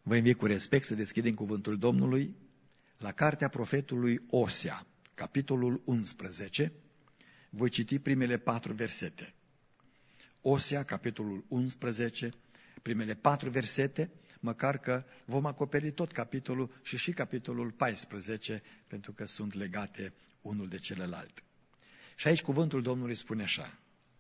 Vă invit cu respect să deschidem cuvântul Domnului la cartea profetului Osea, capitolul 11. Voi citi primele 4 versete. Osea, capitolul 11, primele 4 versete, măcar că vom acoperi tot capitolul și capitolul 14, pentru că sunt legate unul de celălalt. Și aici cuvântul Domnului spune așa: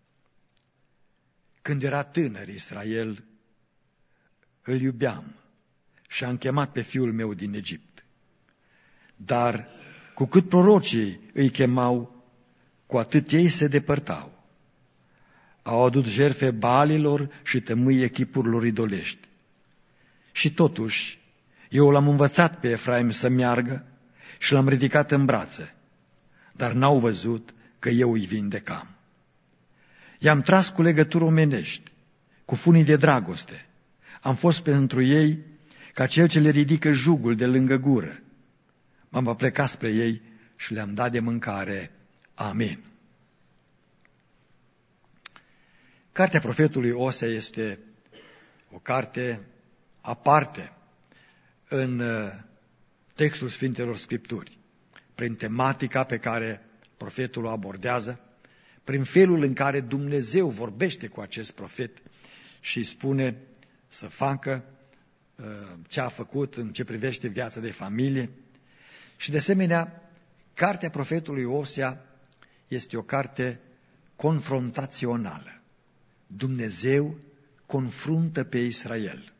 când era tânăr Israel, îl iubeam și am chemat pe fiul meu din Egipt. Dar cu cât prorocii îi chemau, cu atât ei se depărtau. Au adus jertfe Baalilor și tămâie chipurilor idolești. Și totuși, eu l-am învățat pe Efraim să meargă și l-am ridicat în brațe, dar n-au văzut că eu îi vindecam. I-am tras cu legături omenești, cu funii de dragoste. Am fost pentru ei ca cel ce le ridică jugul de lângă gură. M-am aplecat spre ei și le-am dat de mâncare. Amin. Cartea profetului Osea este o carte aparte în textul Sfintelor Scripturi, prin tematica pe care profetul o abordează, prin felul în care Dumnezeu vorbește cu acest profet și îi spune să facă ce a făcut în ce privește viața de familie. Și de asemenea, cartea profetului Osea este o carte confrontațională. Dumnezeu confruntă pe Israel.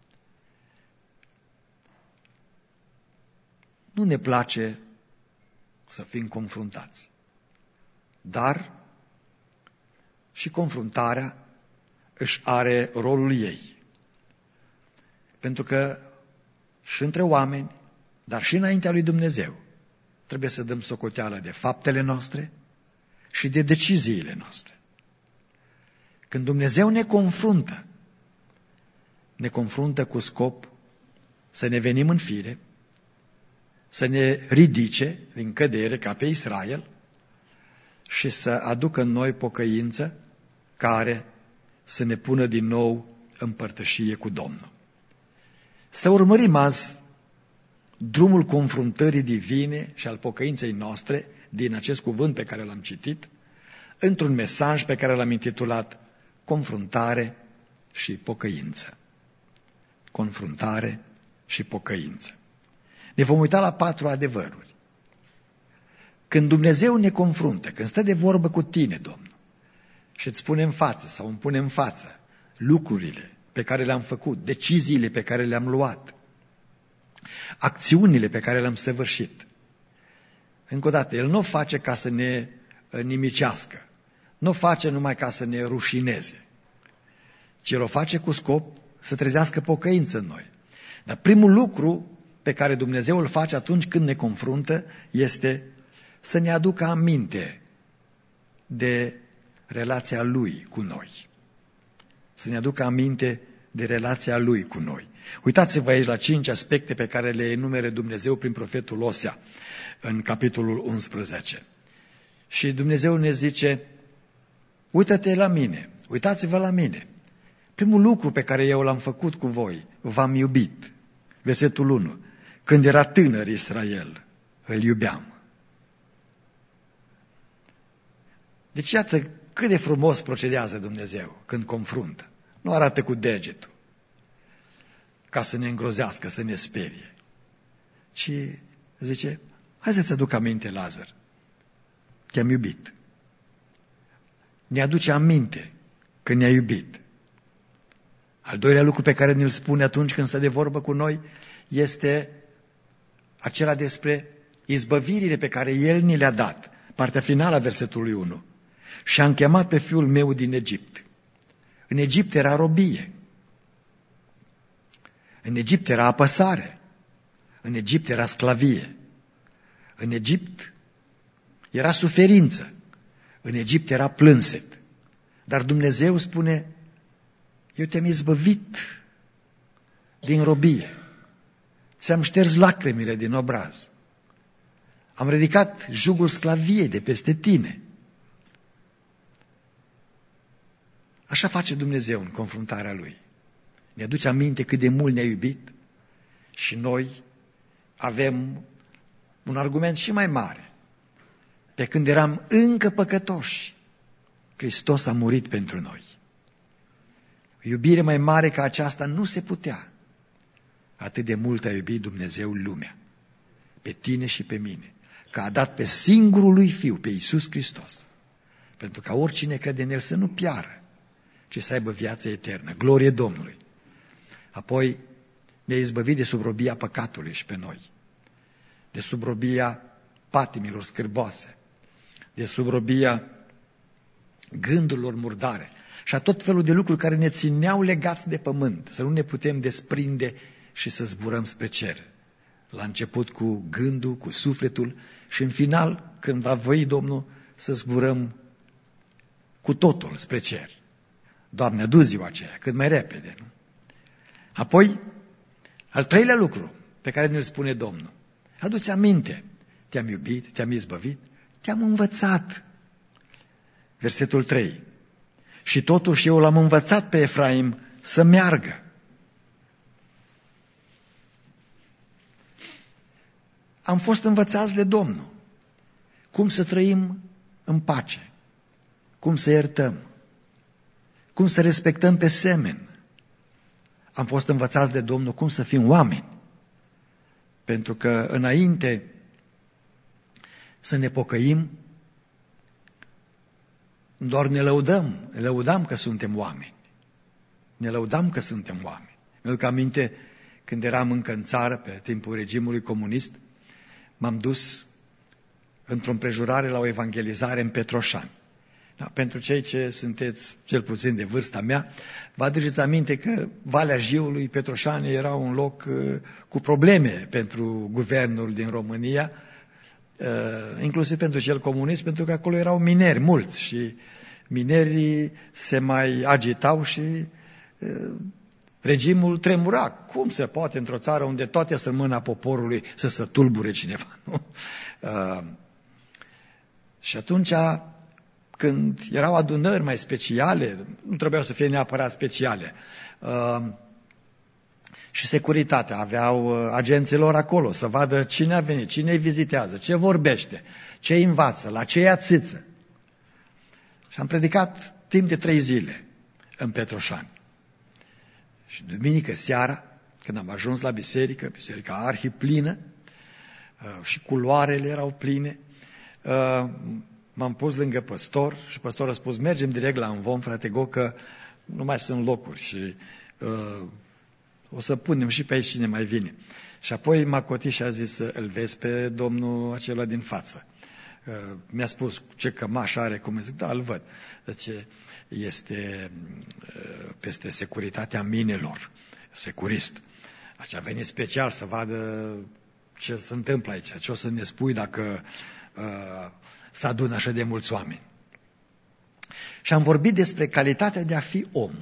Nu ne place să fim confruntați, dar și confruntarea își are rolul ei. Pentru că și între oameni, dar și înaintea lui Dumnezeu, trebuie să dăm socoteală de faptele noastre și de deciziile noastre. Când Dumnezeu ne confruntă cu scop să ne venim în fire, să ne ridice din cădere ca pe Israel și să aducă în noi pocăință care să ne pună din nou în părtășie cu Domnul. Să urmărim azi drumul confruntării divine și al pocăinței noastre din acest cuvânt pe care l-am citit, într-un mesaj pe care l-am intitulat Confruntare și pocăință. Confruntare și pocăință. Ne vom uita la 4 adevăruri. Când Dumnezeu ne confruntă, când stă de vorbă cu tine, Domnul, și îți pune în față sau îmi pune în față lucrurile pe care le-am făcut, deciziile pe care le-am luat, acțiunile pe care le-am săvârșit. Încă o dată, El nu o face ca să ne nimicească, nu o face numai ca să ne rușineze, ci El o face cu scop să trezească pocăință în noi. Dar primul lucru pe care Dumnezeu îl face atunci când ne confruntă este să ne aducă aminte de relația Lui cu noi. Să ne aducă aminte de relația Lui cu noi. Uitați-vă aici la 5 aspecte pe care le enumere Dumnezeu prin profetul Osea în capitolul 11. Și Dumnezeu ne zice: uită-te la mine, uitați-vă la mine. Primul lucru pe care eu l-am făcut cu voi, v-am iubit. Versetul 1. Când era tânăr Israel, îl iubeam. Deci iată cât de frumos procedează Dumnezeu când confruntă. Nu arată cu degetul ca să ne îngrozească, să ne sperie, ci zice: hai să-ți aduc aminte, Lazar, te-am iubit. Ne aduce aminte că ne-a iubit. Al doilea lucru pe care ne-l spune atunci când stă de vorbă cu noi este acela despre izbăvirile pe care El ni le-a dat. Partea finală a versetului 1. Și am chemat pe fiul meu din Egipt. În Egipt era robie. În Egipt era apăsare. În Egipt era sclavie. În Egipt era suferință. În Egipt era plânset. Dar Dumnezeu spune: eu te-am izbăvit din robie. Ți-am șters lacrimile din obraz. Am ridicat jugul sclaviei de peste tine. Așa face Dumnezeu în confruntarea Lui. Ne aduce aminte cât de mult ne-a iubit, Și noi avem un argument și mai mare. Pe când eram încă păcătoși, Hristos a murit pentru noi. O iubire mai mare ca aceasta nu se putea. Atât de mult a iubit Dumnezeu lumea, pe tine și pe mine, că a dat pe singurul lui Fiu, pe Iisus Hristos, pentru ca oricine crede în El să nu piară, ci să aibă viață eternă. Glorie Domnului! Apoi ne-a izbăvit de sub robia păcatului și pe noi, de sub robia patimilor scârboase, de sub robia gândurilor murdare și a tot felul de lucruri care ne țineau legați de pământ, să nu ne putem desprinde și să zburăm spre cer. La început cu gândul, cu sufletul și în final, când va voi Domnul, să zburăm cu totul spre cer. Doamne, adu ziua aceea, cât mai repede. Nu? Apoi, al treilea lucru pe care ne-l spune Domnul. Adu-ți aminte, te-am iubit, te-am izbăvit, te-am învățat. Versetul 3. Și totuși eu l-am învățat pe Efraim să meargă. Am fost învățați de Domnul cum să trăim în pace, cum să iertăm, cum să respectăm pe semeni. Am fost învățați de Domnul cum să fim oameni, pentru că înainte să ne pocăim, doar ne lăudam că suntem oameni. Ne lăudam că suntem oameni. Mi-aduc aminte, când eram încă în țară, pe timpul regimului comunist, m-am dus într-o împrejurare la o evangelizare în Petroșani. Da, pentru cei ce sunteți cel puțin de vârsta mea, vă aduceți aminte că Valea Jiului, Petroșani, era un loc cu probleme pentru guvernul din România, inclusiv pentru cel comunist, pentru că acolo erau mineri mulți și minerii se mai agitau și regimul tremura. Cum se poate într-o țară unde toate sunt în mâna poporului să se tulbure cineva? Nu? Și atunci, când erau adunări mai speciale, nu trebuiau să fie neapărat speciale, și securitatea, aveau agenților acolo să vadă cine a venit, cine îi vizitează, ce vorbește, ce îi învață, la ce ia țiță. Și am predicat timp de 3 zile în Petroșani. Și duminică seara, când am ajuns la biserică, biserica arhiplină, și culoarele erau pline, m-am pus lângă păstor și păstorul a spus: mergem direct la Învom, frate Go, că nu mai sunt locuri și o să punem și pe aici cine mai vine. Și apoi m-a cotit și a zis: îl vezi pe domnul acela din față? Mi-a spus ce cămaș are, cum zic, da, îl văd. Deci este peste securitatea minelor, securist. Deci a venit special să vadă ce se întâmplă aici, ce o să ne spui dacă se adună așa de mulți oameni. Și am vorbit despre calitatea de a fi om.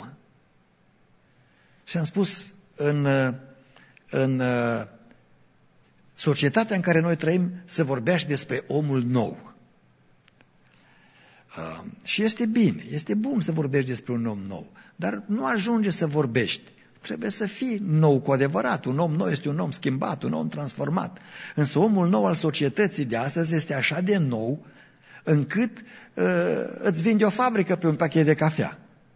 Și am spus, în societatea în care noi trăim, să vorbești despre omul nou. Și este bun să vorbești despre un om nou, dar nu ajunge să vorbești. Trebuie să fii nou cu adevărat. Un om nou este un om schimbat, un om transformat. Însă omul nou al societății de astăzi este așa de nou încât îți vinde o fabrică pe un pachet de cafea.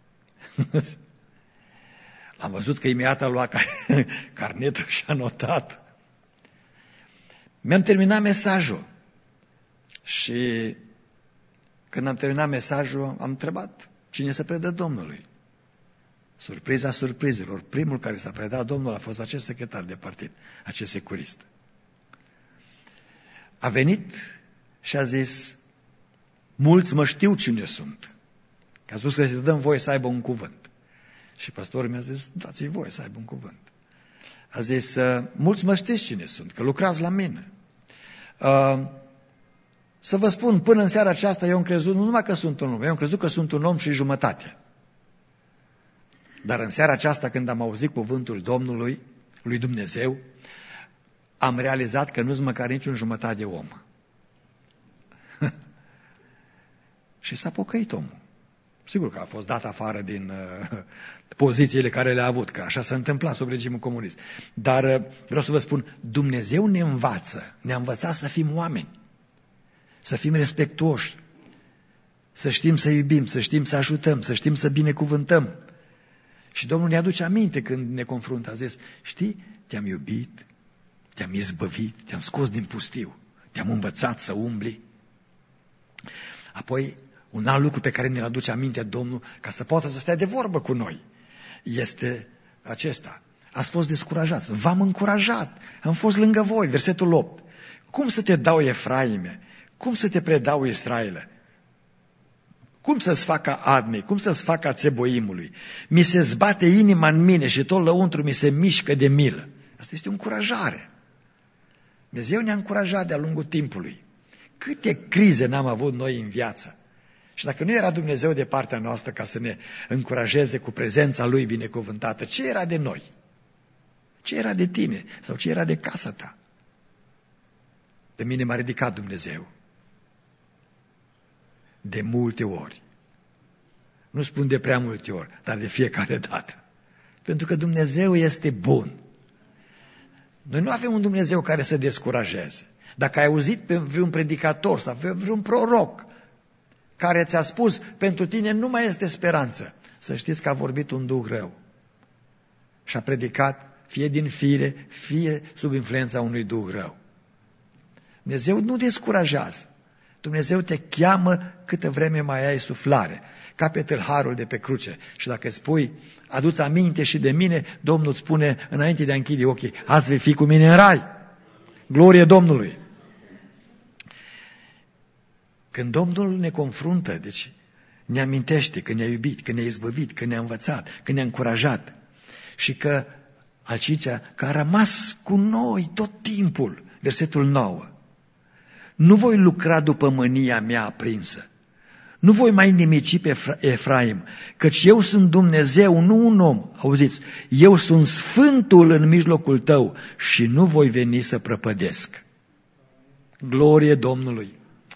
L-am văzut că imediat a luat carnetul și a notat. Mi-am terminat mesajul și când am terminat mesajul am întrebat cine se predă Domnului. Surpriza surprizelor, primul care s-a predat Domnul a fost acest secretar de partid, acest securist. A venit și a zis: mulți mă știu cine sunt. Că a spus că să dăm voie să aibă un cuvânt. Și păstorul mi-a zis: dați-i voie să aibă un cuvânt. A zis: mulți mă știți cine sunt, că lucrați la mine. Să vă spun, până în seara aceasta eu am crezut nu numai că sunt un om, eu am crezut că sunt un om și jumătate. Dar în seara aceasta, când am auzit cuvântul Domnului, lui Dumnezeu, am realizat că nu-s măcar niciun jumătate de om. Și s-a pocăit omul. Sigur că a fost dat afară din pozițiile care le-a avut, că așa s-a întâmplat sub regimul comunist. Dar vreau să vă spun, Dumnezeu ne învață, ne-a învățat să fim oameni, să fim respectuoși, să știm să iubim, să știm să ajutăm, să știm să binecuvântăm. Și Domnul ne aduce aminte când ne confruntă. A zis, știi, te-am iubit, te-am izbăvit, te-am scos din pustiu, te-am învățat să umbli. Apoi, un alt lucru pe care ne-l aduce aminte Domnul, ca să poată să stea de vorbă cu noi, este acesta. Ați fost descurajați, v-am încurajat, am fost lângă voi, versetul 8. Cum să te dau, Efraime? Cum să te predau, Israele? Cum să-ți facă Admei? Cum să-ți facă Țeboimului? Mi se zbate inima în mine și tot lăuntru mi se mișcă de milă. Asta este o încurajare. Dumnezeu ne-a încurajat de-a lungul timpului. Câte crize n-am avut noi în viață. Și dacă nu era Dumnezeu de partea noastră ca să ne încurajeze cu prezența Lui binecuvântată, ce era de noi? Ce era de tine? Sau ce era de casa ta? De mine m-a ridicat Dumnezeu. De multe ori. Nu spun de prea multe ori, dar de fiecare dată. Pentru că Dumnezeu este bun. Noi nu avem un Dumnezeu care să descurajeze. Dacă ai auzit pe vreun predicator sau pe vreun proroc care ți-a spus, pentru tine nu mai este speranță, să știți că a vorbit un duh rău. Și a predicat fie din fire, fie sub influența unui duh rău. Dumnezeu nu descurajează. Dumnezeu te cheamă câtă vreme mai ai suflare, ca pe tâlharul de pe cruce. Și dacă îți spui, adu-ți aminte și de mine, Domnul îți spune, înainte de a închide ochii, azi vei fi cu mine în rai. Glorie Domnului! Când Domnul ne confruntă, deci ne amintește că ne-a iubit, că ne-a izbăvit, că ne-a învățat, că ne-a încurajat și că, al cincea, că a rămas cu noi tot timpul, versetul 9. Nu voi lucra după mânia mea aprinsă, nu voi mai nimici pe Efraim, căci eu sunt Dumnezeu, nu un om. Auziți, eu sunt Sfântul în mijlocul tău și nu voi veni să prăpădesc. Glorie Domnului!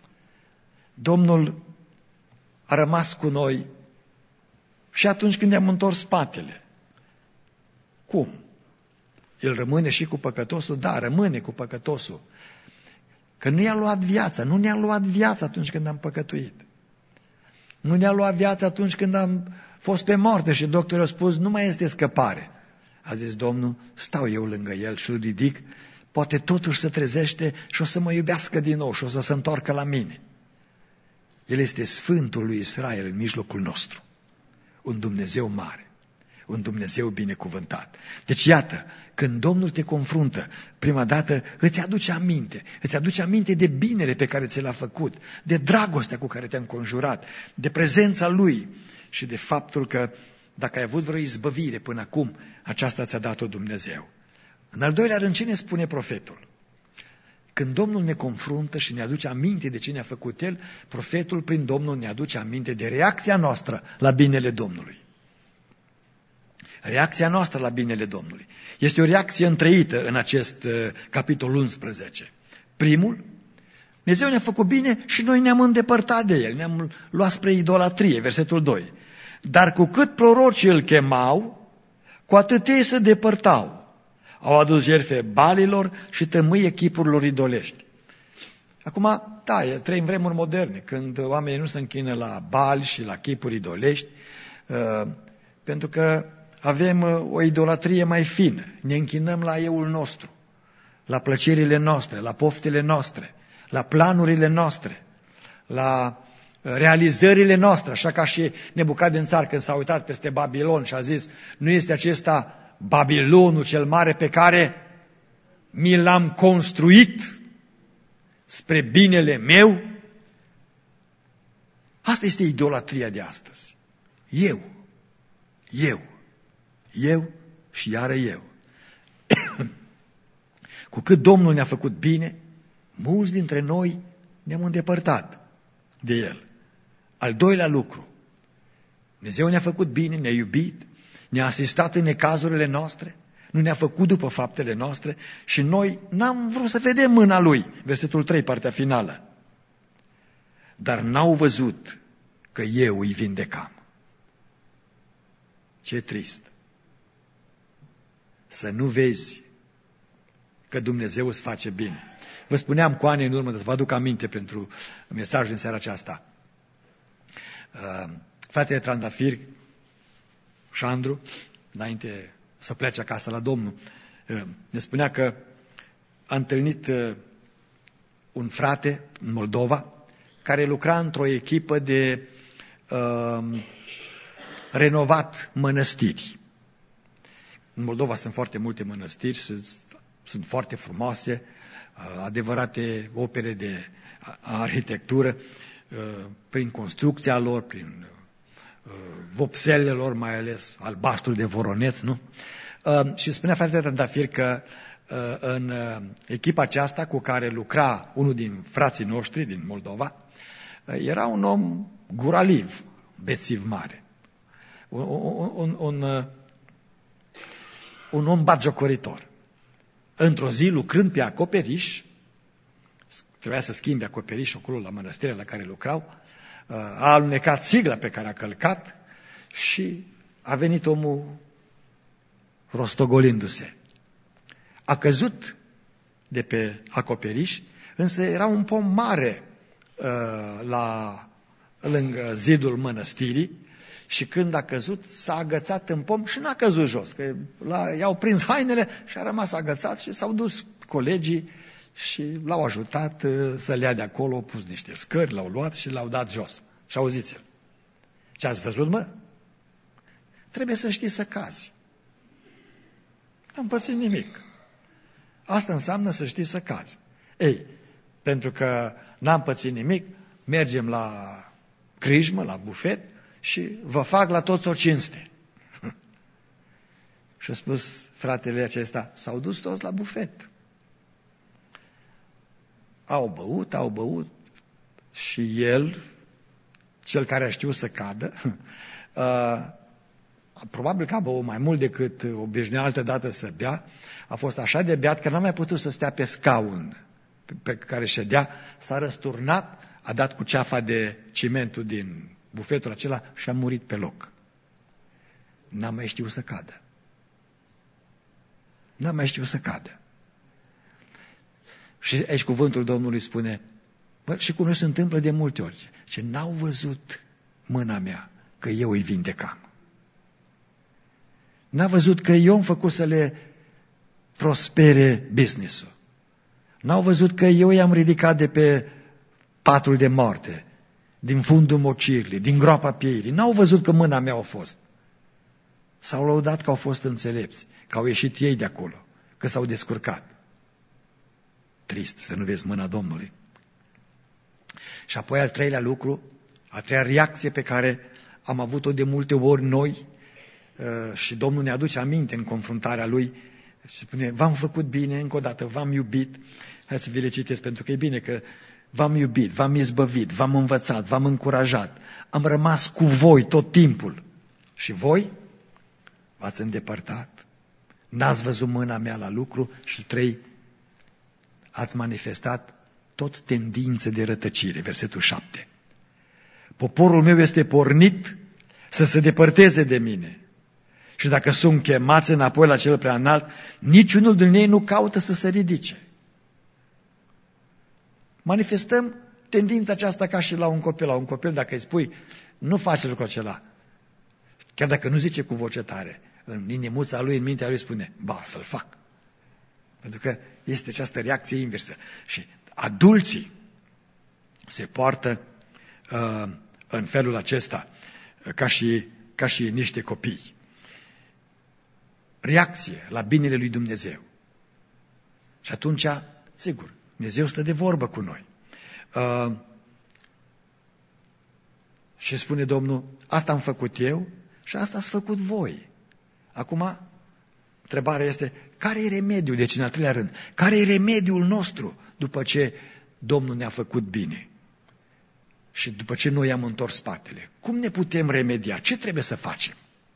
Domnul a rămas cu noi și atunci când ne-am întors spatele. Cum? El rămâne și cu păcătosul? Da, rămâne cu păcătosul. Că nu i-a luat viața, nu ne-a luat viața atunci când am păcătuit. Nu ne-a luat viața atunci când am fost pe moarte și doctorul a spus, nu mai este scăpare. A zis Domnul, stau eu lângă el și îl ridic, poate totuși se trezește și o să mă iubească din nou și o să se întoarcă la mine. El este Sfântul lui Israel în mijlocul nostru. Un Dumnezeu mare. Un Dumnezeu binecuvântat. Deci iată, când Domnul te confruntă, prima dată îți aduce aminte de binele pe care ți l-a făcut, de dragostea cu care te-a înconjurat, de prezența Lui și de faptul că dacă ai avut vreo izbăvire până acum, aceasta ți-a dat-o Dumnezeu. În al doilea rând, ce ne spune profetul? Când Domnul ne confruntă și ne aduce aminte de ce ne-a făcut El, profetul prin Domnul ne aduce aminte de reacția noastră la binele Domnului. Reacția noastră la binele Domnului. Este o reacție întrăită în acest capitol 11. Primul, Dumnezeu ne-a făcut bine și noi ne-am îndepărtat de El, ne-am luat spre idolatrie, versetul 2. Dar cu cât prorocii îl chemau, cu atât ei se depărtau. Au adus jertfe balilor și tămâie chipurilor idolești. Acum, da, trăim vremuri moderne, când oamenii nu se închină la bali și la chipuri idolești, pentru că avem o idolatrie mai fină. Ne închinăm la euul nostru, la plăcerile noastre, la poftele noastre, la planurile noastre, la realizările noastre, așa ca și Nebucadnețar când s-a uitat peste Babilon și a zis, nu este acesta Babilonul cel mare pe care mi l-am construit spre binele meu? Asta este idolatria de astăzi. Eu și iară eu. Cu cât Domnul ne-a făcut bine, mulți dintre noi ne-am îndepărtat de El. Al doilea lucru, Dumnezeu ne-a făcut bine, ne-a iubit, ne-a asistat în necazurile noastre, nu ne-a făcut după faptele noastre și noi n-am vrut să vedem mâna Lui. Versetul 3, partea finală. Dar n-au văzut că eu îi vindecam. Ce trist să nu vezi că Dumnezeu îți face bine. Vă spuneam cu ani în urmă, să vă aduc aminte pentru mesajul din seara aceasta. Fratele Trandafir, Șandru, înainte să plece acasă la Domnul, ne spunea că a întâlnit un frate în Moldova care lucra într-o echipă de renovat mănăstiri. În Moldova sunt foarte multe mănăstiri, sunt foarte frumoase, adevărate opere de arhitectură, prin construcția lor, prin vopselele lor, mai ales albastru de Voroneț, nu? Și spunea fratele Trandafir că în echipa aceasta cu care lucra unul din frații noștri din Moldova, era un om guraliv, bețiv mare. Un om batjocoritor. Într-o zi, lucrând pe acoperiș, trebuia să schimbe acoperișul acolo la mănăstirea la care lucrau, a alunecat țigla pe care a călcat și a venit omul rostogolindu-se. A căzut de pe acoperiș, însă era un pom mare lângă zidul mănăstirii și când a căzut s-a agățat în pom și n-a căzut jos, că i-au prins hainele și a rămas agățat și s-au dus colegii și l-au ajutat să-l ia de acolo, au pus niște scări, l-au luat și l-au dat jos. Și auziți-l. Ce ați văzut, mă? Trebuie să știi să cazi. N-am pățit nimic. Asta înseamnă să știi să cazi. Ei, pentru că n-am pățit nimic, mergem la crijmă, la bufet și vă fac la toți o cinste. Și a spus fratele acesta, s-au dus toți la bufet. Au băut și el, cel care a știut să cadă, probabil că a băut mai mult decât obișnuia altă dată să bea, a fost așa de beat că n-a mai putut să stea pe scaun pe care ședea, s-a răsturnat, a dat cu ceafa de cimentul din bufetul acela și a murit pe loc. N-a mai știut să cadă. N-a mai știut să cadă. Și aici cuvântul Domnului spune, bă, și cu noi se întâmplă de multe ori, și n-au văzut mâna mea că eu îi vindecam. N-a văzut că eu am făcut să le prospere business-ul. N-au văzut că eu i-am ridicat de pe patul de moarte, din fundul mocirlii, din groapa pieirii. N-au văzut că mâna mea a fost. S-au lăudat că au fost înțelepți, că au ieșit ei de acolo, că s-au descurcat. Trist să nu vezi mâna Domnului. Și apoi al treilea lucru, a treia reacție pe care am avut-o de multe ori noi, și Domnul ne aduce aminte în confruntarea Lui și spune, v-am făcut bine, încă o dată, v-am iubit. Hai să vi le citesc, pentru că e bine că v-am iubit, v-am izbăvit, v-am învățat, v-am încurajat, am rămas cu voi tot timpul. Și voi v-ați îndepărtat, n-ați văzut mâna mea la lucru și 3, ați manifestat tot tendințe de rătăcire. Versetul 7. Poporul meu este pornit să se depărteze de mine. Și dacă sunt chemați înapoi la cel prea înalt, niciunul din ei nu caută să se ridice. Manifestăm tendința aceasta ca și la un copil. La un copil, dacă îi spui, nu faci lucrul acela, chiar dacă nu zice cu voce tare, în inimuța lui, în mintea lui spune, ba, să-l fac. Pentru că este această reacție inversă. Și adulții se poartă în felul acesta, ca și niște copii. Reacție la binele lui Dumnezeu. Și atunci, sigur, Dumnezeu stă de vorbă cu noi. Și spune Domnul, asta am făcut eu și asta ați făcut voi. Acum, întrebarea este, care e remediul? Deci, în al treilea rând, care e remediul nostru după ce Domnul ne-a făcut bine? Și după ce noi am întors spatele? Cum ne putem remedia? Ce trebuie să facem?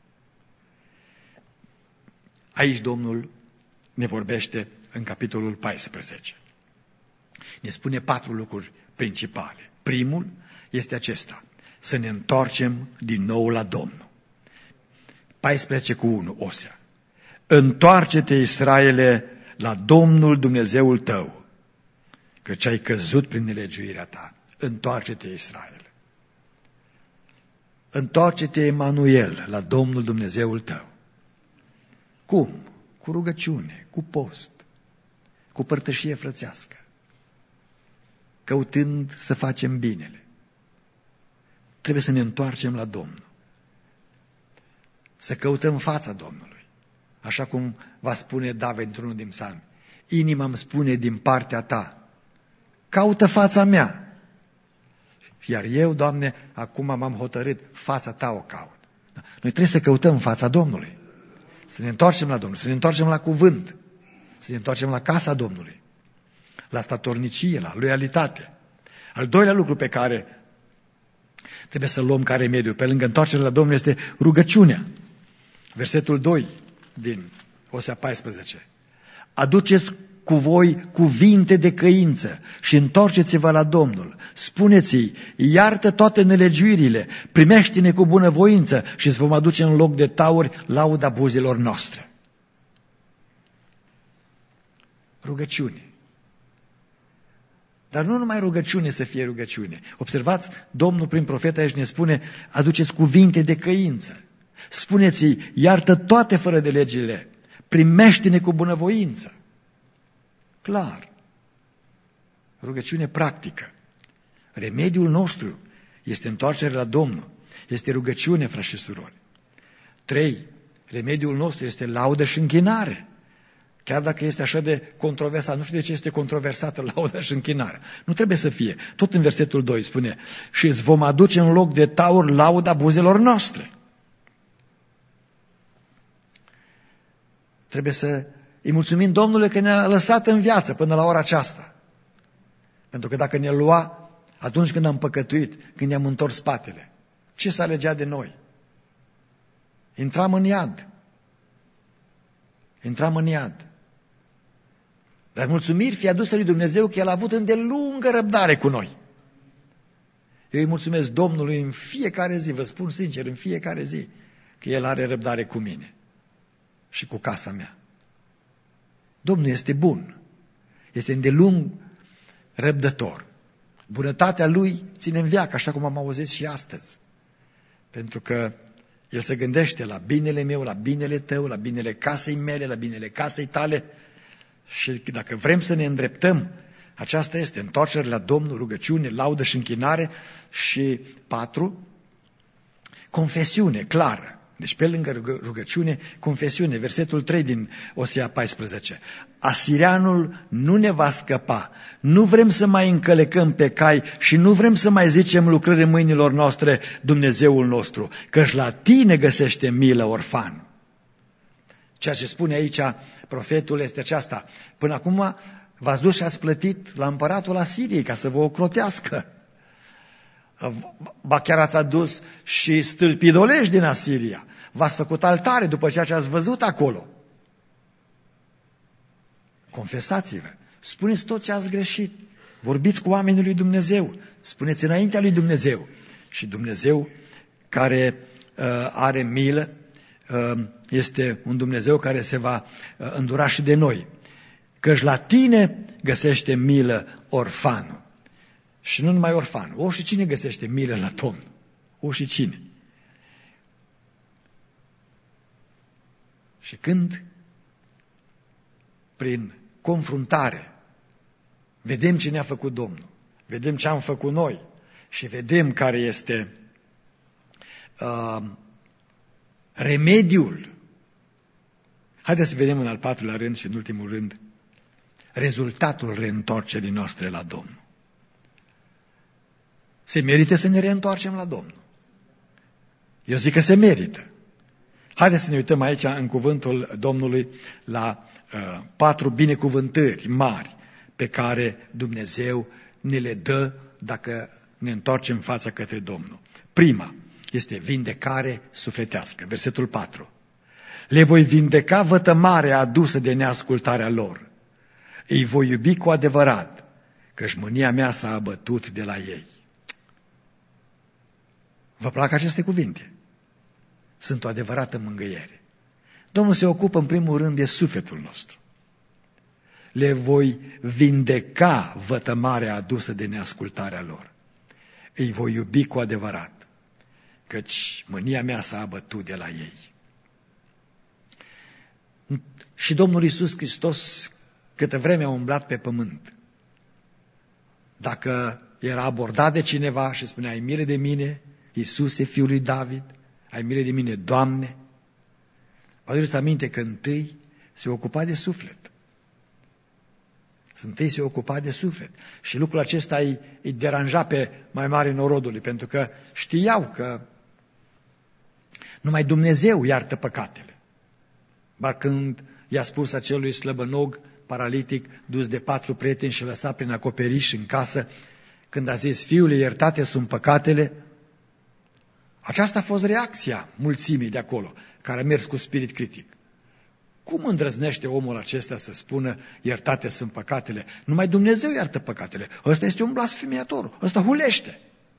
Aici Domnul ne vorbește în capitolul 14. Ne spune 4 lucruri principale. Primul este acesta, să ne întoarcem din nou la Domnul. 14:1, Osea. Întoarce-te, Israele, la Domnul Dumnezeul tău, căci ai căzut prin nelegiuirea ta. Întoarce-te, Israel. Întoarce-te, Emanuel, la Domnul Dumnezeul tău. Cum? Cu rugăciune, cu post, cu părtășie frățească, căutând să facem binele. Trebuie să ne întoarcem la Domnul, să căutăm fața Domnului. Așa cum va spune David într-unul din psalmi. Inima îmi spune din partea ta, caută fața mea. Iar eu, Doamne, acum m-am hotărât, fața ta o caut. Noi trebuie să căutăm fața Domnului. Să ne întoarcem la Domnul, să ne întoarcem la cuvânt, să ne întoarcem la casa Domnului, la statornicie, la loialitate. Al doilea lucru pe care trebuie să-l luăm ca remediu, pe lângă întoarcerea la Domnul, este rugăciunea. Versetul 2 din Osea 14. Aduceți cu voi cuvinte de căință și întoarceți-vă la Domnul. Spuneți-i, iartă toate nelegiuirile, primește-ne cu bunăvoință și îți vom aduce în loc de tauri lauda buzilor noastre. Rugăciune. Dar nu numai rugăciune să fie rugăciune. Observați, Domnul prin profet aici ne spune, aduceți cuvinte de căință. Spuneți-i, iartă toate fără de legile, primește-ne cu bunăvoință. Clar. Rugăciune practică. Remediul nostru este întoarcerea la Domnul. Este rugăciune, frați și surori. 3. Remediul nostru este laudă și închinare. Chiar dacă este așa de controversat, nu știu de ce este controversată lauda și închinarea. Nu trebuie să fie. Tot în versetul 2 spune, și îți vom aduce în loc de taur lauda buzelor noastre. Trebuie să îi mulțumim Domnului că ne-a lăsat în viață până la ora aceasta. Pentru că dacă ne lua atunci când am păcătuit, când ne-am întors spatele, ce s-a legea de noi? Intram în iad. Intram în iad. Dar mulțumiri fie aduse lui Dumnezeu că El a avut îndelungă răbdare cu noi. Eu îi mulțumesc Domnului în fiecare zi, vă spun sincer, în fiecare zi, că El are răbdare cu mine și cu casa mea. Domnul este bun, este îndelung răbdător. Bunătatea Lui ține în veac, așa cum am auzit și astăzi. Pentru că El se gândește la binele meu, la binele tău, la binele casei mele, la binele casei tale. Și dacă vrem să ne îndreptăm, aceasta este întoarcere la Domnul, rugăciune, laudă și închinare. Și 4, confesiune clară. Deci pe lângă rugăciune, confesiune, versetul 3 din Osea 14. Asirianul nu ne va scăpa, nu vrem să mai încălecăm pe cai și nu vrem să mai zicem lucrări mâinilor noastre, Dumnezeul nostru, căci la tine găsește milă orfanul. Ceea ce spune aici profetul este aceasta. Până acum v-ați dus și ați plătit la împăratul Asiriei ca să vă ocrotească. Ba chiar ați adus și stâlpi idolești din Asiria. V-ați făcut altare după ceea ce ați văzut acolo. Confesați-vă. Spuneți tot ce ați greșit. Vorbiți cu oamenii lui Dumnezeu. Spuneți înaintea lui Dumnezeu. Și Dumnezeu care are milă este un Dumnezeu care se va îndura și de noi. Căci la tine găsește milă orfanul. Și nu numai orfanul. O, și cine găsește milă la Domnul? O, și cine? Și când, prin confruntare, vedem ce ne-a făcut Domnul, vedem ce am făcut noi și vedem care este remediul. Haideți să vedem în al 4-lea rând și în ultimul rând rezultatul reîntorcerii noastre la Domnul. Se merită să ne reîntoarcem la Domnul. Eu zic că se merită. Haideți să ne uităm aici în cuvântul Domnului la 4 binecuvântări mari pe care Dumnezeu ne le dă dacă ne întoarcem fața către Domnul. Prima este vindecare sufletească. Versetul 4. Le voi vindeca vătămarea adusă de neascultarea lor. Îi voi iubi cu adevărat, căci mânia mea s-a abătut de la ei. Vă plac aceste cuvinte? sunt o adevărată mângâiere. Domnul se ocupă în primul rând de sufletul nostru. Le voi vindeca vătămarea adusă de neascultarea lor. Îi voi iubi cu adevărat, căci mânia mea s-a abătut de la ei. Și Domnul Iisus Hristos, câtă vreme a umblat pe pământ, dacă era abordat de cineva și spunea, ai milă de mine, Iisuse, fiul lui David, ai milă de mine, Doamne, vă aduceți aminte că întâi se ocupa de suflet. Întâi se ocupa de suflet. Și lucrul acesta îi deranja pe mai mari norodului, pentru că știau că numai Dumnezeu iartă păcatele. Dar când i-a spus acelui slăbănog paralitic, dus de 4 prieteni și lăsat prin acoperiș în casă, când a zis, fiule, iertate sunt păcatele, aceasta a fost reacția mulțimii de acolo, care a mers cu spirit critic. Cum îndrăznește omul acesta să spună, iertate sunt păcatele? Numai Dumnezeu iartă păcatele. Ăsta este un blasfemiator, ăsta hulește.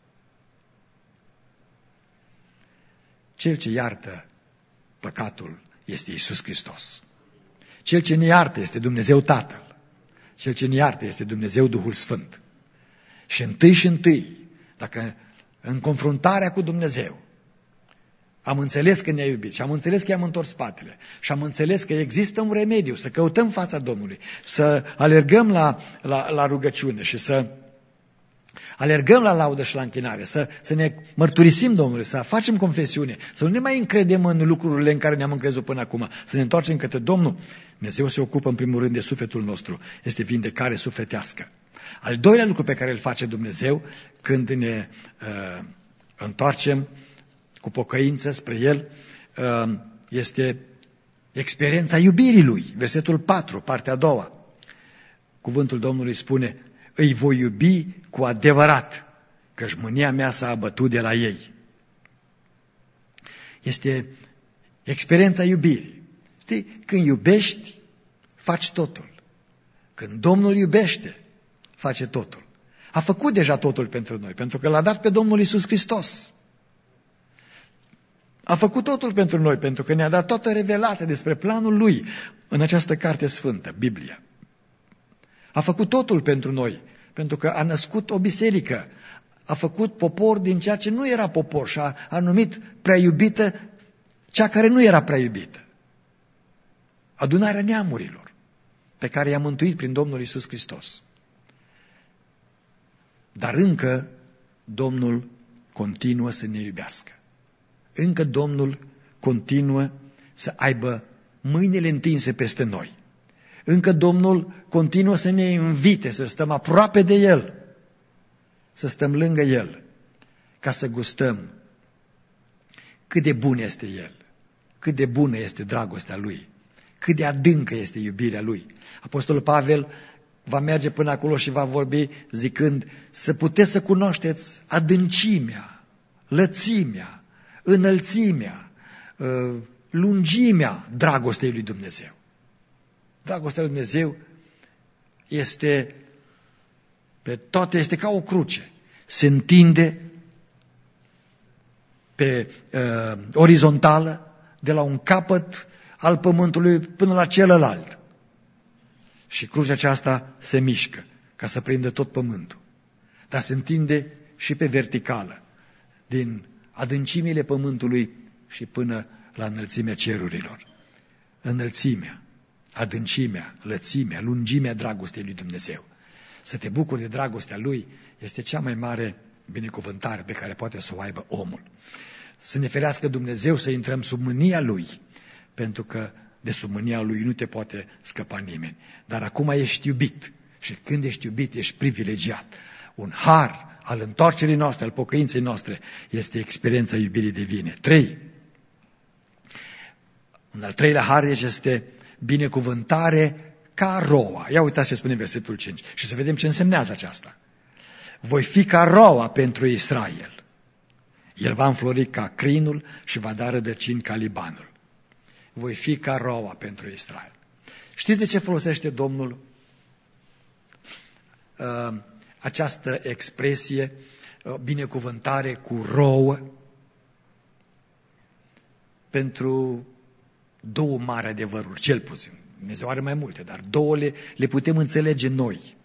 Cel ce iartă păcatul este Iisus Hristos. Cel ce ne iartă este Dumnezeu Tatăl. Cel ce ne iartă este Dumnezeu Duhul Sfânt. Și întâi, dacă în confruntarea cu Dumnezeu am înțeles că ne-a iubit și am înțeles că i-am întors spatele și am înțeles că există un remediu, să căutăm fața Domnului, să alergăm la rugăciune și să alergăm la laudă și la închinare, să ne mărturisim Domnului, să facem confesiune, să nu ne mai încredem în lucrurile în care ne-am încrezut până acum, să ne întoarcem către Domnul. Dumnezeu se ocupă în primul rând de sufletul nostru, este vindecare sufletească. Al doilea lucru pe care îl face Dumnezeu când ne întoarcem cu pocăință spre El, este experiența iubirii Lui. Versetul 4, partea a doua. Cuvântul Domnului spune, îi voi iubi cu adevărat, căci mânia mea s-a abătut de la ei. Este experiența iubirii. Știi, când iubești, faci totul. Când Domnul iubește, face totul. A făcut deja totul pentru noi, pentru că l-a dat pe Domnul Iisus Hristos. A făcut totul pentru noi, pentru că ne-a dat toată revelată despre planul Lui în această carte sfântă, Biblia. A făcut totul pentru noi, pentru că a născut o biserică, a făcut popor din ceea ce nu era popor și a numit prea iubită cea care nu era prea iubită. Adunarea neamurilor, pe care i-a mântuit prin Domnul Iisus Hristos. Dar încă Domnul continuă să ne iubească. Încă Domnul continuă să aibă mâinile întinse peste noi. Încă Domnul continuă să ne invite să stăm aproape de El, să stăm lângă El, ca să gustăm cât de bun este El, cât de bună este dragostea Lui, cât de adâncă este iubirea Lui. Apostolul Pavel va merge până acolo și va vorbi zicând să puteți să cunoașteți adâncimea, lățimea, înălțimea, lungimea dragostei lui Dumnezeu. Dragostea lui Dumnezeu este pe toate, este ca o cruce. Se întinde pe orizontală de la un capăt al pământului până la celălalt. Și crucea aceasta se mișcă ca să prindă tot pământul. Dar se întinde și pe verticală, din adâncimile pământului și până la înălțimea cerurilor. Înălțimea, adâncimea, lățimea, lungimea dragostei lui Dumnezeu. Să te bucuri de dragostea Lui este cea mai mare binecuvântare pe care poate să o aibă omul. Să ne ferească Dumnezeu să intrăm sub mânia Lui, pentru că de sub mânia Lui nu te poate scăpa nimeni. Dar acum ești iubit și când ești iubit ești privilegiat. Un har al întoarcerii noastre, al pocăinței noastre, este experiența iubirii divine. 3. Un al treilea har este binecuvântare ca roa. Ia uitați ce spune în versetul 5 și să vedem ce însemnează aceasta. Voi fi ca roa pentru Israel. El va înflori ca crinul și va da rădăcini ca Libanul. Voi fi ca roa pentru Israel. Știți de ce folosește Domnul această expresie, binecuvântare cu rouă? pentru două mari adevăruri, cel puțin. Dumnezeu are mai multe, dar două le putem înțelege noi.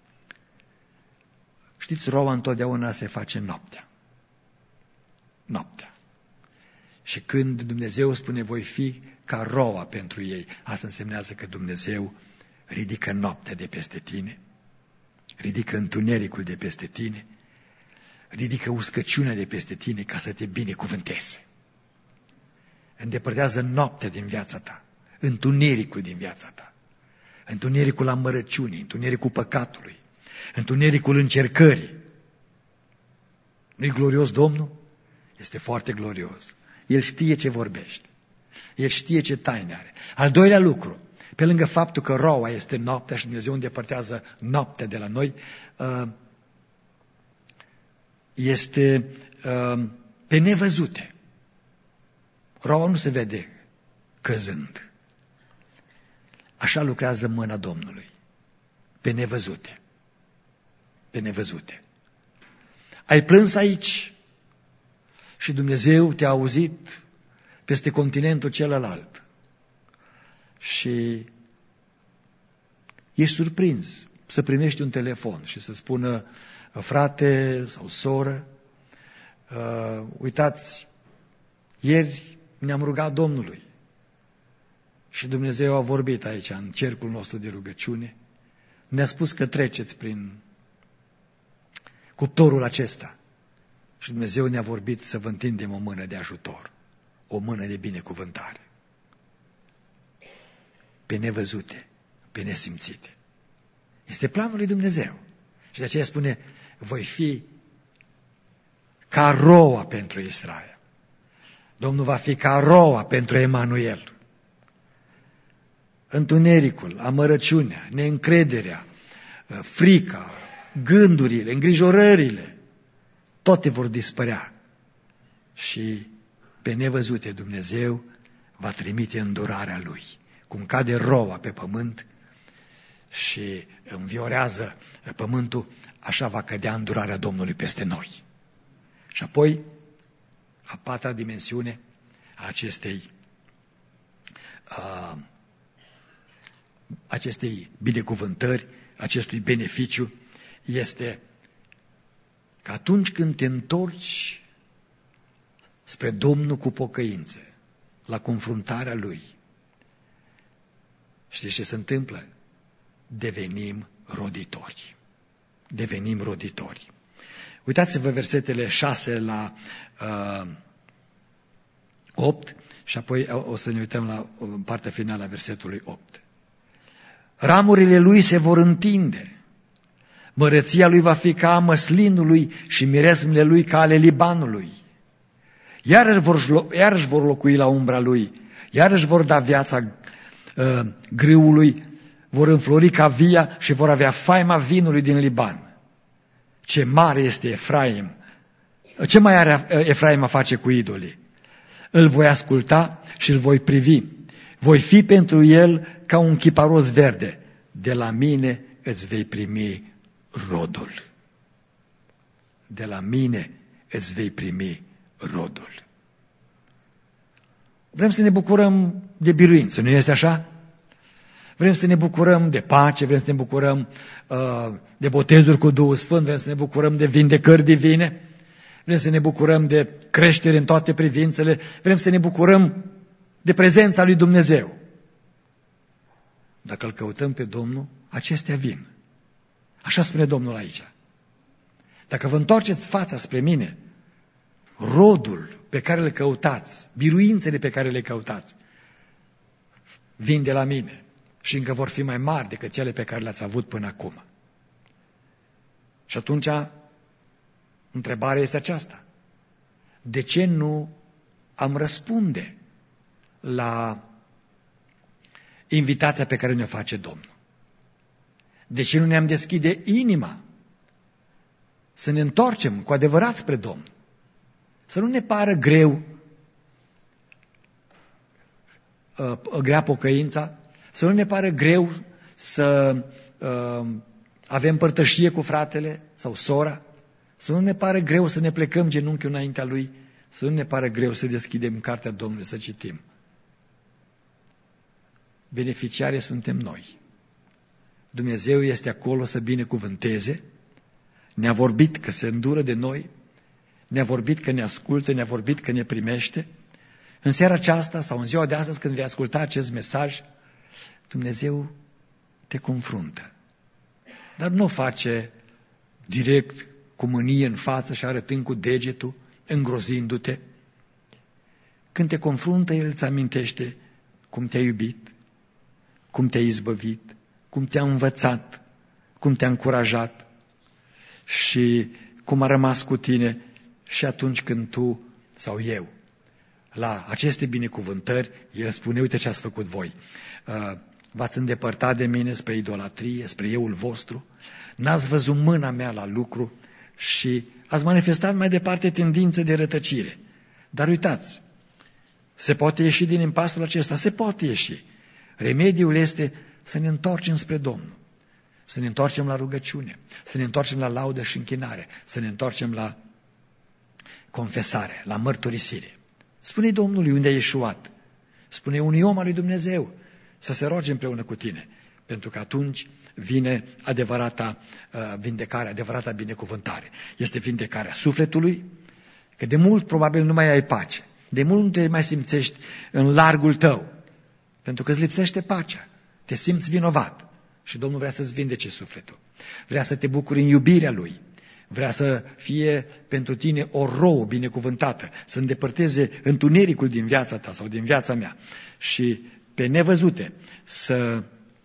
Știți, roa întotdeauna se face noaptea. Noaptea. Și când Dumnezeu spune voi fi ca roa pentru ei, asta însemnează că Dumnezeu ridică noaptea de peste tine, ridică întunericul de peste tine, ridică uscăciunea de peste tine ca să te binecuvânteze. Îndepărtează noaptea din viața ta, întunericul din viața ta, întunericul amărăciunii, întunericul păcatului, întunericul încercării. Nu-i glorios Domnul? Este foarte glorios. El știe ce vorbește. El știe ce taine are. Al doilea lucru, pe lângă faptul că roa este noaptea și Dumnezeu îndepărtează noaptea de la noi, este pe nevăzute. Roa nu se vede căzând. Așa lucrează mâna Domnului. Pe nevăzute. Pe nevăzute. Ai plâns aici și Dumnezeu te-a auzit peste continentul celălalt. Și ești surprins să primești un telefon și să spună frate sau soră, uitați, ieri ne-am rugat Domnului și Dumnezeu a vorbit aici în cercul nostru de rugăciune, ne-a spus că treceți prin cuptorul acesta și Dumnezeu ne-a vorbit să vă întindem o mână de ajutor, o mână de binecuvântare. Pe nevăzute, pe nesimțite. Este planul lui Dumnezeu. Și de aceea spune, voi fi ca roa pentru Israel. Domnul va fi ca roa pentru Emanuel. Întunericul, amărăciunea, neîncrederea, frica, gândurile, îngrijorările, toate vor dispărea. Și pe nevăzute Dumnezeu va trimite îndurarea Lui. Cum cade roa pe pământ și înviorează pământul, așa va cădea îndurarea Domnului peste noi. Și apoi, a patra dimensiune a acestei binecuvântări, acestui beneficiu, este că atunci când te întorci spre Domnul cu pocăință, la confruntarea Lui, știți ce se întâmplă? Devenim roditori. Devenim roditori. Uitați-vă versetele 6 la 8 și apoi o să ne uităm la partea finală a versetului 8. Ramurile lui se vor întinde, măreția lui va fi ca a măslinului și miresmele lui ca ale Libanului. Iarăși vor locui la umbra lui, iarăși vor da viața grâului, vor înflori ca via și vor avea faima vinului din Liban. Ce mare este Efraim! Ce mai are Efraim a face cu idolii? Îl voi asculta și îl voi privi. Voi fi pentru el ca un chiparos verde. De la mine îți vei primi rodul. De la mine îți vei primi rodul. Vrem să ne bucurăm de biruință, nu este așa? Vrem să ne bucurăm de pace, vrem să ne bucurăm de botezuri cu Duhul Sfânt, vrem să ne bucurăm de vindecări divine, vrem să ne bucurăm de creștere în toate privințele, vrem să ne bucurăm de prezența lui Dumnezeu. Dacă îl căutăm pe Domnul, acestea vin. Așa spune Domnul aici. Dacă vă întoarceți fața spre mine, rodul pe care le căutați, biruințele pe care le căutați, vin de la mine și încă vor fi mai mari decât cele pe care le-ați avut până acum. Și atunci, întrebarea este aceasta. De ce nu am răspunde la invitația pe care ne-o face Domnul? De ce nu ne-am deschide inima să ne întoarcem cu adevărat spre Domnul? Să nu ne pară grea pocăința, să nu ne pară greu să avem părtășie cu fratele sau sora, să nu ne pară greu să ne plecăm genunchiul înaintea lui, să nu ne pară greu să deschidem cartea Domnului, să citim. Beneficiarii suntem noi. Dumnezeu este acolo să binecuvânteze. Ne-a vorbit că se îndură de noi, ne-a vorbit că ne ascultă, ne-a vorbit că ne primește. În seara aceasta sau în ziua de astăzi, când vei asculta acest mesaj, Dumnezeu te confruntă. Dar nu o face direct, cu mânie în față și arătând cu degetul, îngrozindu-te. Când te confruntă, El îți amintește cum te-a iubit, cum te-a izbăvit, cum te-a învățat, cum te-a încurajat și cum a rămas cu tine și atunci când tu sau eu. La aceste binecuvântări, El spune, uite ce ați făcut voi. V-ați îndepărtat de mine spre idolatrie, spre euul vostru, n-ați văzut mâna mea la lucru și ați manifestat mai departe tendințe de rătăcire. Dar uitați, se poate ieși din impasul acesta? Se poate ieși. Remediul este să ne întoarcem spre Domnul, să ne întoarcem la rugăciune, să ne întoarcem la laudă și închinare, să ne întoarcem la confesare, la mărturisire. Spune Domnului unde ai ieșuat, spune unui om al lui Dumnezeu să se roage împreună cu tine, pentru că atunci vine adevărata vindecare, adevărata binecuvântare. Este vindecarea sufletului, că de mult probabil nu mai ai pace, de mult nu te mai simțești în largul tău, pentru că îți lipsește pacea, te simți vinovat și Domnul vrea să-ți vindece sufletul, vrea să te bucuri în iubirea Lui, vrea să fie pentru tine o rouă binecuvântată, să îndepărteze întunericul din viața ta sau din viața mea și pe nevăzute să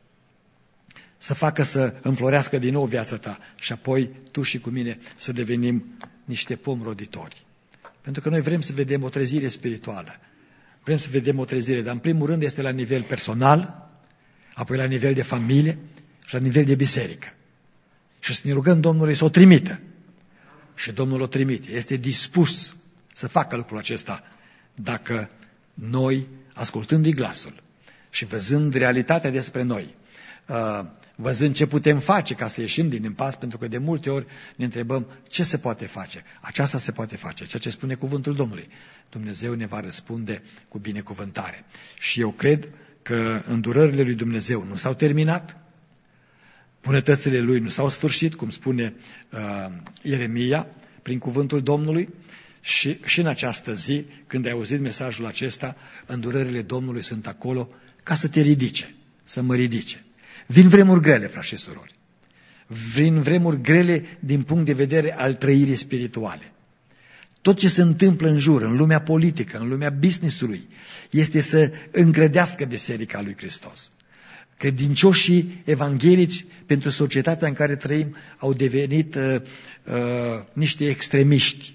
facă să înflorească din nou viața ta și apoi tu și cu mine să devenim niște pomi roditori. Pentru că noi vrem să vedem o trezire spirituală, vrem să vedem o trezire, dar în primul rând este la nivel personal, apoi la nivel de familie și la nivel de biserică. Și să ne rugăm Domnului să o trimită. Și Domnul o trimite. Este dispus să facă lucrul acesta dacă noi, ascultându-i glasul și văzând realitatea despre noi, văzând ce putem face ca să ieșim din impas, pentru că de multe ori ne întrebăm ce se poate face. Aceasta se poate face, ceea ce spune cuvântul Domnului. Dumnezeu ne va răspunde cu binecuvântare. Și eu cred că îndurările lui Dumnezeu nu s-au terminat, bunătățile Lui nu s-au sfârșit, cum spune Ieremia, prin cuvântul Domnului, și în această zi, când ai auzit mesajul acesta, îndurările Domnului sunt acolo ca să te ridice, să mă ridice. Vin vremuri grele, frați și surori. Vin vremuri grele din punct de vedere al trăirii spirituale. Tot ce se întâmplă în jur, în lumea politică, în lumea business-ului, este să îngrădească biserica lui Hristos. Credincioșii evanghelici pentru societatea în care trăim au devenit niște extremiști.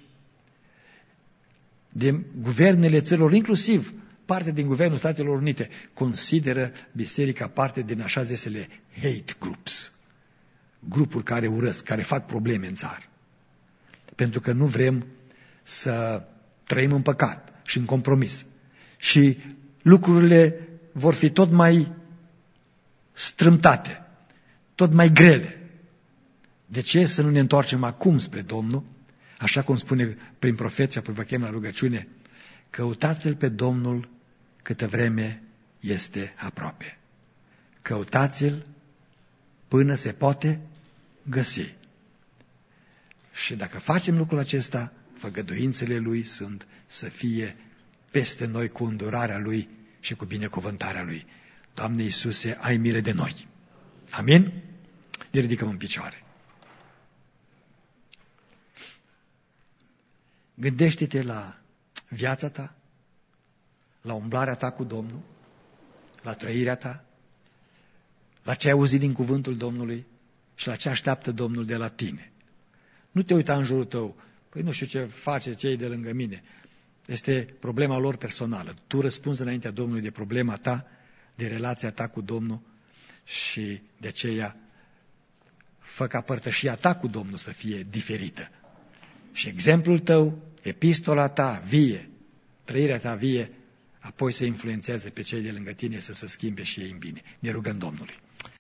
De guvernele țărilor, inclusiv parte din Guvernul Statelor Unite, consideră biserica parte din așa zisele hate groups, grupuri care urăsc, care fac probleme în țară. Pentru că nu vrem să trăim în păcat și în compromis. Și lucrurile vor fi tot mai strâmtate, tot mai grele. De ce să nu ne întoarcem acum spre Domnul, așa cum spune prin profet și apoi vă chem la rugăciune, căutați-L pe Domnul câtă vreme este aproape. Căutați-L până se poate găsi. Și dacă facem lucrul acesta, făgăduințele Lui sunt să fie peste noi cu îndurarea Lui și cu binecuvântarea Lui. Doamne Iisuse, ai milă de noi. Amin? Ne ridicăm în picioare. Gândește-te la viața ta, la umblarea ta cu Domnul, la trăirea ta, la ce ai auzit din cuvântul Domnului și la ce așteaptă Domnul de la tine. Nu te uita în jurul tău, păi nu știu ce face cei de lângă mine. Este problema lor personală. Tu răspunzi înaintea Domnului de problema ta, de relația ta cu Domnul și de aceea fă ca părtășia ta cu Domnul să fie diferită. Și exemplul tău, epistola ta vie, trăirea ta vie, apoi să influențeze pe cei de lângă tine să se schimbe și ei în bine. Ne rugăm Domnului.